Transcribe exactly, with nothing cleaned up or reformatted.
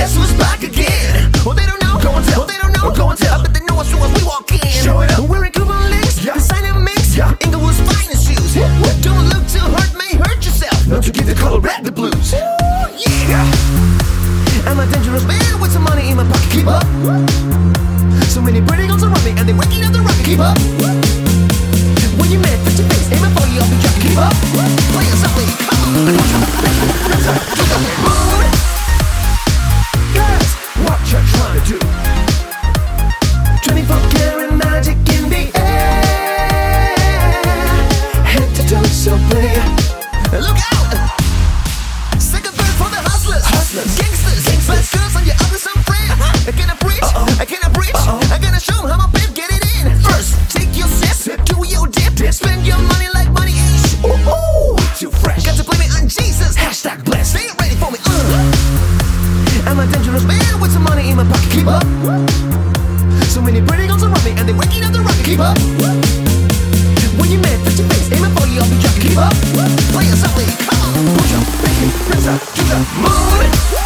guess who's back again? Oh, they don't know, go and tell. Oh, they don't know, go and tell. I bet they know us as we walk in. Show it up. Wearing Cuban links, yeah. Design and mix, yeah. Inglewood's finest shoes. Woo, woo. Don't look too hurt, may hurt yourself. Not to give the color red the blues. Ooh, yeah. I'm a dangerous man with some money in my pocket. Keep up. So many pretty girls around me and they're waking up the rocket. Keep up. When you met, put your face, aim it for you, I'll be trying to keep up. Play it softly, come on. To the moon. Girls, what you trying to do? twenty-four karat magic in the air. Head to toe, so play. Look out! Second bird for the hustlers, hustlers. Gangsters, gangsters. Bad girls on your other some friend. Uh-huh. I cannot preach, uh-oh. I cannot preach. Uh-oh. I gotta show 'em how my pimp get it in. First, take your sip, sip. Do your dip, dip. Spend your money like money is. Ooh, ooh, too fresh. Got to blame it on Jesus. Hashtag blessed. Stay ready for me. Uh. I'm a dangerous man with some money in my pocket. Keep up. So many pretty girls around me and they're waking up the rocket. Keep up. When you met, put your face, aim it for you, I'll be trying to keep up. Play it softly, come on. Push up, make it, press up to the moon.